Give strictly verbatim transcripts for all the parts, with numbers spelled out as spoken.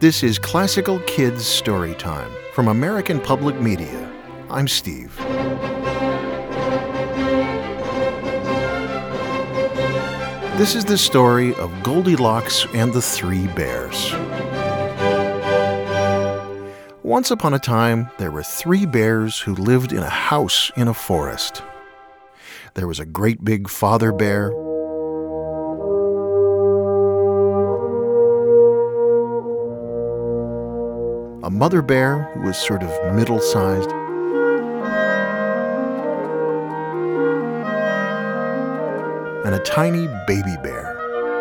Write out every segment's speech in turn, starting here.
This is Classical Kids Story Time from American Public Media. I'm Steve. This is the story of Goldilocks and the Three Bears. Once upon a time, there were three bears who lived in a house in a forest. There was a great big father bear, a mother bear who was sort of middle-sized, and a tiny baby bear.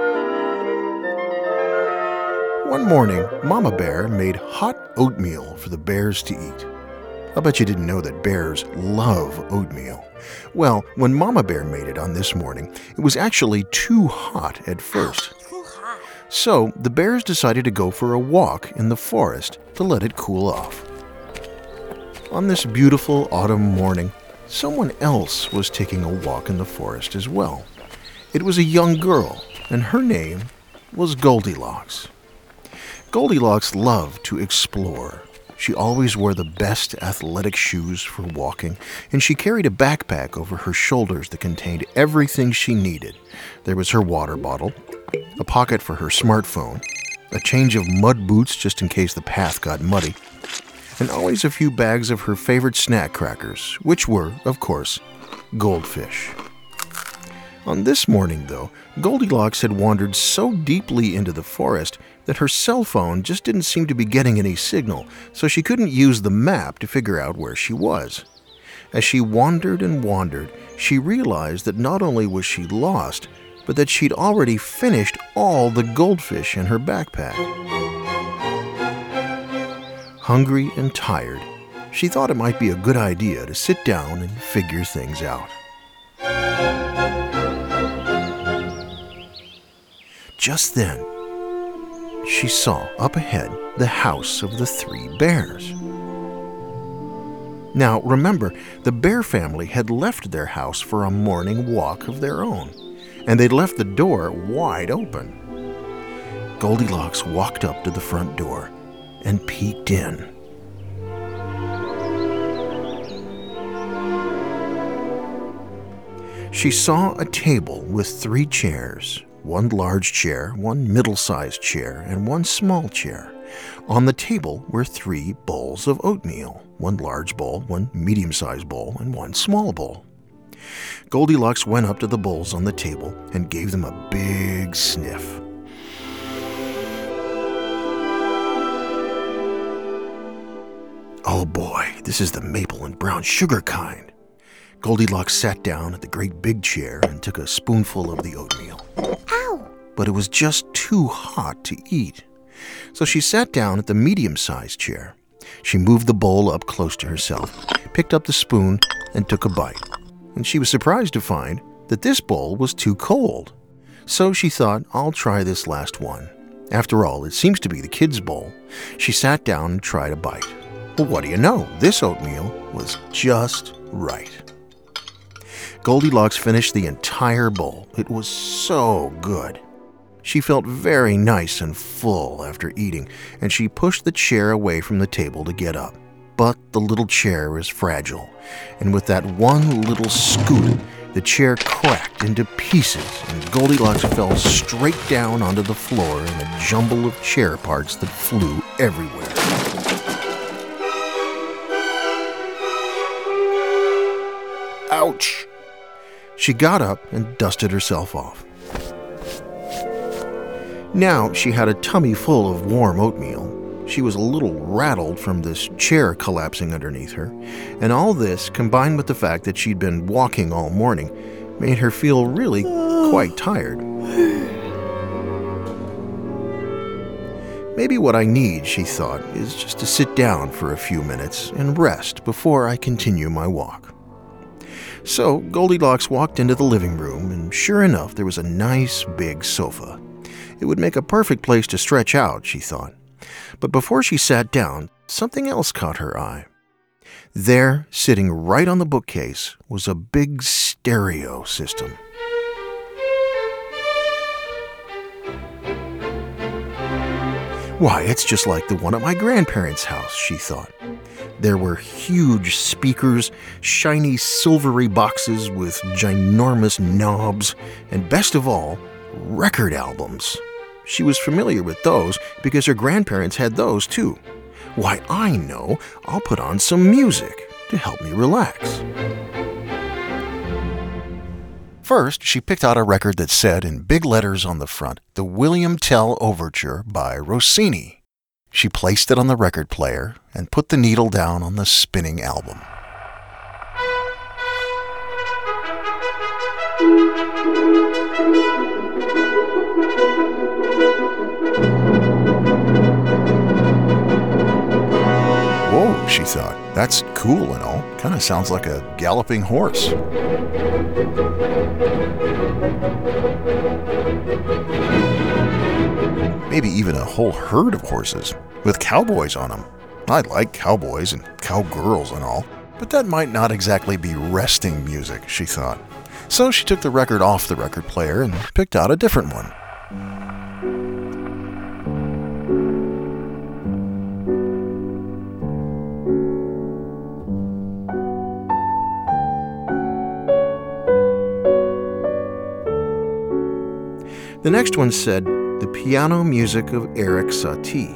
One morning, Mama Bear made hot oatmeal for the bears to eat. I bet you didn't know that bears love oatmeal. Well, when Mama Bear made it on this morning, it was actually too hot at first. So the bears decided to go for a walk in the forest to let it cool off. On this beautiful autumn morning, someone else was taking a walk in the forest as well. It was a young girl, and her name was Goldilocks. Goldilocks loved to explore. She always wore the best athletic shoes for walking, and she carried a backpack over her shoulders that contained everything she needed. There was her water bottle, a pocket for her smartphone, a change of mud boots just in case the path got muddy, and always a few bags of her favorite snack crackers, which were, of course, goldfish. On this morning, though, Goldilocks had wandered so deeply into the forest that her cell phone just didn't seem to be getting any signal, so she couldn't use the map to figure out where she was. As she wandered and wandered, she realized that not only was she lost, but that she'd already finished all the goldfish in her backpack. Hungry and tired, she thought it might be a good idea to sit down and figure things out. Just then, she saw up ahead the house of the three bears. Now, remember, the bear family had left their house for a morning walk of their own, and they'd left the door wide open. Goldilocks walked up to the front door and peeked in. She saw a table with three chairs. One large chair, one middle-sized chair, and one small chair. On the table were three bowls of oatmeal, one large bowl, one medium-sized bowl, and one small bowl. Goldilocks went up to the bowls on the table and gave them a big sniff. Oh boy, this is the maple and brown sugar kind. Goldilocks sat down at the great big chair and took a spoonful of the oatmeal. Ow! But it was just too hot to eat. So she sat down at the medium-sized chair. She moved the bowl up close to herself, picked up the spoon, and took a bite. And she was surprised to find that this bowl was too cold. So she thought, I'll try this last one. After all, it seems to be the kids' bowl. She sat down and tried a bite. Well, what do you know? This oatmeal was just right. Goldilocks finished the entire bowl. It was so good. She felt very nice and full after eating, and she pushed the chair away from the table to get up. But the little chair is fragile, and with that one little scoot, the chair cracked into pieces, and Goldilocks fell straight down onto the floor in a jumble of chair parts that flew everywhere. Ouch! She got up and dusted herself off. Now she had a tummy full of warm oatmeal. She was a little rattled from this chair collapsing underneath her, and all this, combined with the fact that she'd been walking all morning, made her feel really quite tired. Maybe what I need, she thought, is just to sit down for a few minutes and rest before I continue my walk. So Goldilocks walked into the living room, and sure enough, there was a nice big sofa. It would make a perfect place to stretch out, she thought. But before she sat down, something else caught her eye. There, sitting right on the bookcase, was a big stereo system. Why, it's just like the one at my grandparents' house, she thought. There were huge speakers, shiny silvery boxes with ginormous knobs, and best of all, record albums. She was familiar with those because her grandparents had those too. Why, I know, I'll put on some music to help me relax. First, she picked out a record that said in big letters on the front, "The William Tell Overture by Rossini." She placed it on the record player and put the needle down on the spinning album. Whoa, she thought, that's cool and all. Kind of sounds like a galloping horse. Maybe even a whole herd of horses with cowboys on them. I like cowboys and cowgirls and all, but that might not exactly be resting music, she thought. So she took the record off the record player and picked out a different one. The next one said, "The Piano Music of Erik Satie."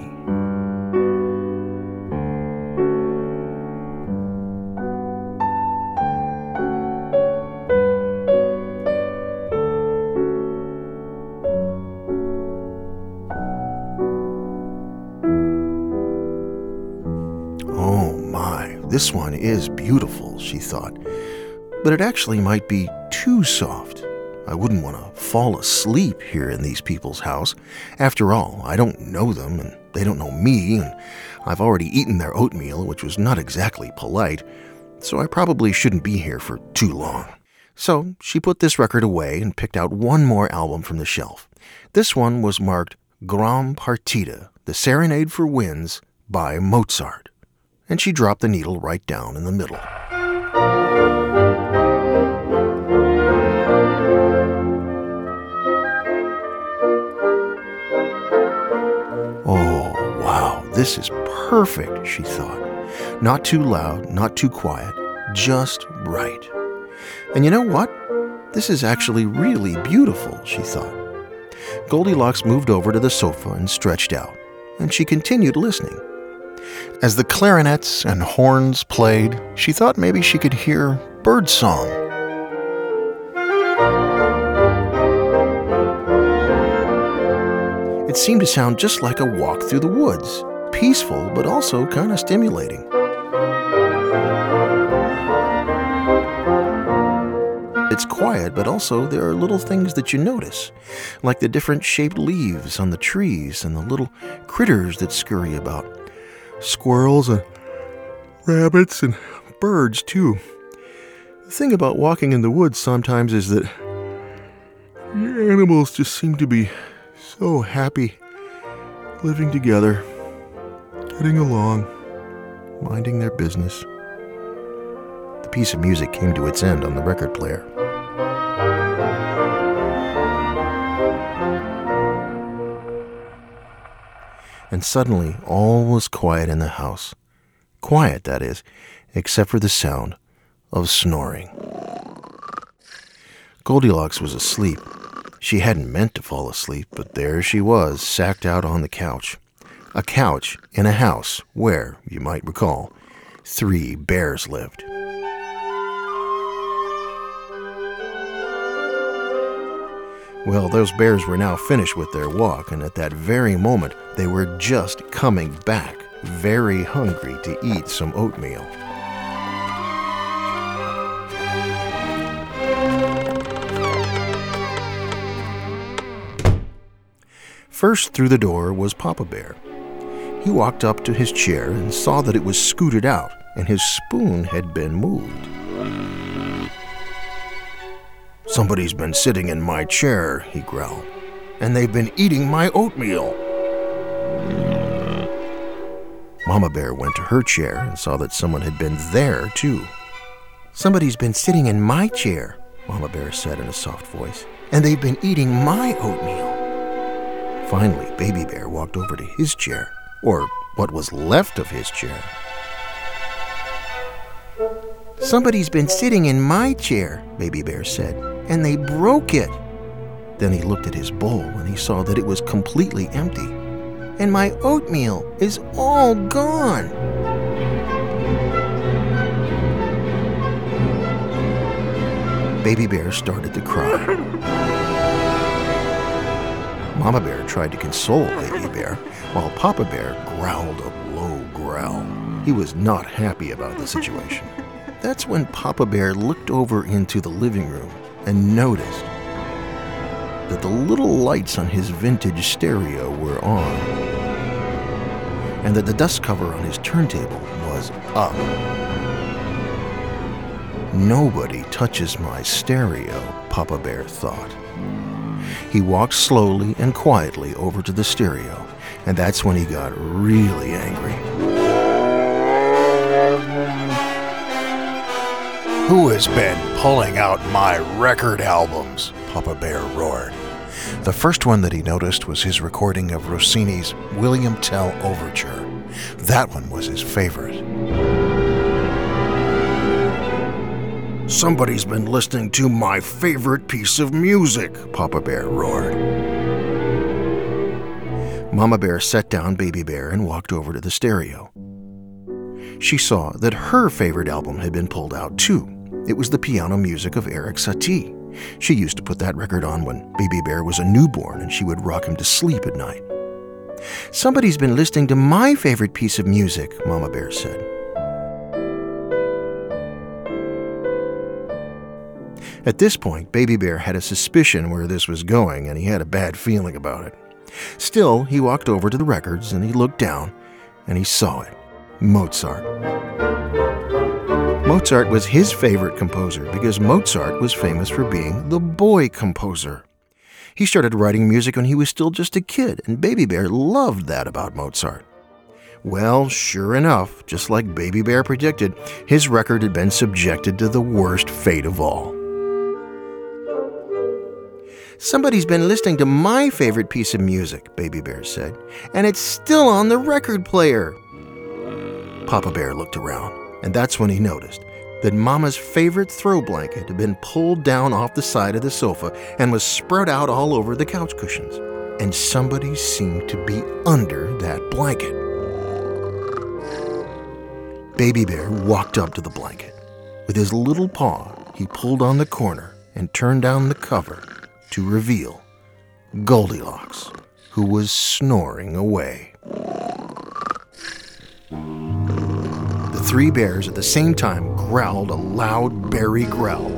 Oh my, this one is beautiful, she thought. But it actually might be too soft. I wouldn't want to fall asleep here in these people's house. After all, I don't know them, and they don't know me, and I've already eaten their oatmeal, which was not exactly polite, so I probably shouldn't be here for too long. So she put this record away and picked out one more album from the shelf. This one was marked Gran Partita, The Serenade for Winds by Mozart. And she dropped the needle right down in the middle. Oh, wow, this is perfect, she thought. Not too loud, not too quiet, just right. And you know what? This is actually really beautiful, she thought. Goldilocks moved over to the sofa and stretched out, and she continued listening. As the clarinets and horns played, she thought maybe she could hear birdsong. It seemed to sound just like a walk through the woods, peaceful but also kind of stimulating. It's quiet, but also there are little things that you notice, like the different shaped leaves on the trees and the little critters that scurry about. Squirrels and rabbits and birds, too. The thing about walking in the woods sometimes is that the animals just seem to be so happy, living together, getting along, minding their business. The piece of music came to its end on the record player. And suddenly, all was quiet in the house. Quiet, that is, except for the sound of snoring. Goldilocks was asleep. She hadn't meant to fall asleep, but there she was, sacked out on the couch. A couch in a house where, you might recall, three bears lived. Well, those bears were now finished with their walk, and at that very moment, they were just coming back, very hungry to eat some oatmeal. First through the door was Papa Bear. He walked up to his chair and saw that it was scooted out, and his spoon had been moved. "Somebody's been sitting in my chair," he growled, "and they've been eating my oatmeal." Mama Bear went to her chair and saw that someone had been there, too. "Somebody's been sitting in my chair," Mama Bear said in a soft voice, "and they've been eating my oatmeal." Finally, Baby Bear walked over to his chair, or what was left of his chair. "Somebody's been sitting in my chair," Baby Bear said, "and they broke it." Then he looked at his bowl and he saw that it was completely empty. "And my oatmeal is all gone." Baby Bear started to cry. Mama Bear tried to console Baby Bear, while Papa Bear growled a low growl. He was not happy about the situation. That's when Papa Bear looked over into the living room and noticed that the little lights on his vintage stereo were on, and that the dust cover on his turntable was up. "Nobody touches my stereo," Papa Bear thought. He walked slowly and quietly over to the stereo, and that's when he got really angry. "Who has been pulling out my record albums?" Papa Bear roared. The first one that he noticed was his recording of Rossini's William Tell Overture. That one was his favorite. "Somebody's been listening to my favorite piece of music," Papa Bear roared. Mama Bear set down Baby Bear and walked over to the stereo. She saw that her favorite album had been pulled out too. It was the piano music of Erik Satie. She used to put that record on when Baby Bear was a newborn and she would rock him to sleep at night. "Somebody's been listening to my favorite piece of music," Mama Bear said. At this point, Baby Bear had a suspicion where this was going, and he had a bad feeling about it. Still, he walked over to the records, and he looked down, and he saw it. Mozart. Mozart was his favorite composer because Mozart was famous for being the boy composer. He started writing music when he was still just a kid, and Baby Bear loved that about Mozart. Well, sure enough, just like Baby Bear predicted, his record had been subjected to the worst fate of all. "Somebody's been listening to my favorite piece of music," Baby Bear said, "and it's still on the record player." Papa Bear looked around, and that's when he noticed that Mama's favorite throw blanket had been pulled down off the side of the sofa and was spread out all over the couch cushions, and somebody seemed to be under that blanket. Baby Bear walked up to the blanket. With his little paw, he pulled on the corner and turned down the cover to reveal Goldilocks, who was snoring away. The three bears at the same time growled a loud berry growl.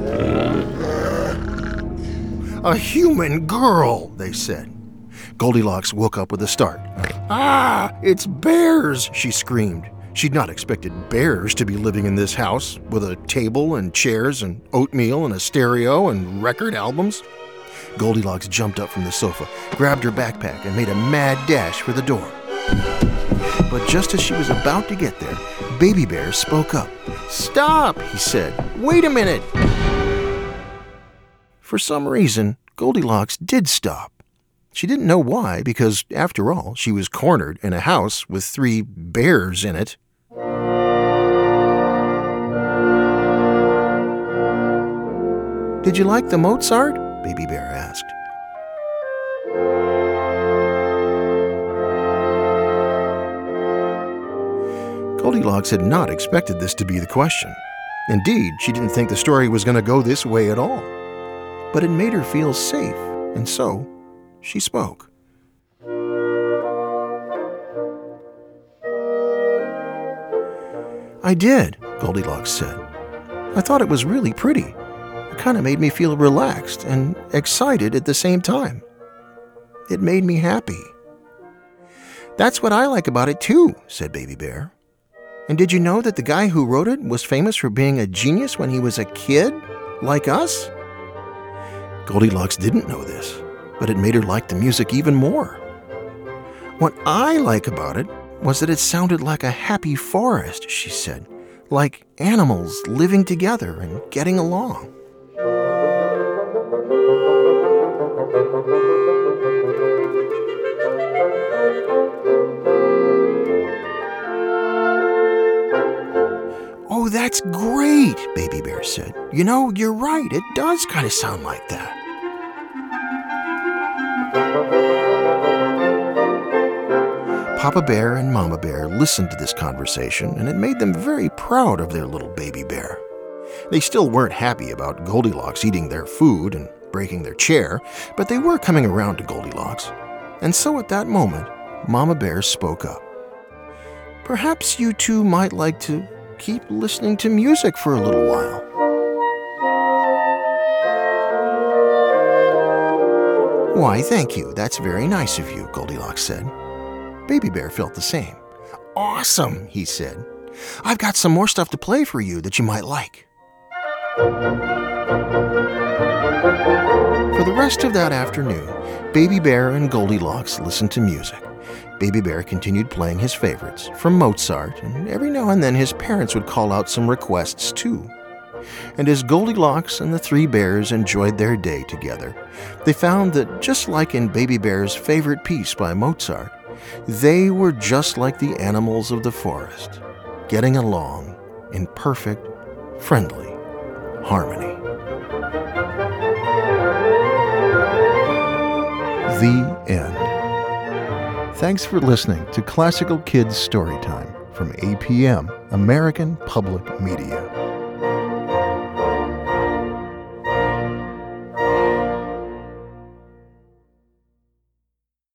"A human girl," they said. Goldilocks woke up with a start. "Ah, it's bears!" she screamed. She'd not expected bears to be living in this house with a table and chairs and oatmeal and a stereo and record albums. Goldilocks jumped up from the sofa, grabbed her backpack, and made a mad dash for the door. But just as she was about to get there, Baby Bear spoke up. "Stop," he said. "Wait a minute." For some reason, Goldilocks did stop. She didn't know why, because, after all, she was cornered in a house with three bears in it. "Did you like the Mozart?" Baby Bear asked. Goldilocks had not expected this to be the question. Indeed, she didn't think the story was going to go this way at all. But it made her feel safe, and so she spoke. "I did," Goldilocks said. "I thought it was really pretty. It kind of made me feel relaxed and excited at the same time. It made me happy." "That's what I like about it too," said Baby Bear. "And did you know that the guy who wrote it was famous for being a genius when he was a kid, like us?" Goldilocks didn't know this, but it made her like the music even more. "What I like about it was that it sounded like a happy forest," she said, "like animals living together and getting along." You know, you're right. It does kind of sound like that. Papa Bear and Mama Bear listened to this conversation, and it made them very proud of their little baby bear. They still weren't happy about Goldilocks eating their food and breaking their chair, but they were coming around to Goldilocks. And so at that moment, Mama Bear spoke up. Perhaps you two might like to keep listening to music for a little while. Why, thank you. That's very nice of you, Goldilocks said. Baby Bear felt the same. Awesome, he said. I've got some more stuff to play for you that you might like. For the rest of that afternoon, Baby Bear and Goldilocks listened to music. Baby Bear continued playing his favorites from Mozart, and every now and then his parents would call out some requests too. And as Goldilocks and the three bears enjoyed their day together, they found that just like in Baby Bear's favorite piece by Mozart, they were just like the animals of the forest, getting along in perfect, friendly harmony. The end. Thanks for listening to Classical Kids Storytime from A P M, American Public Media.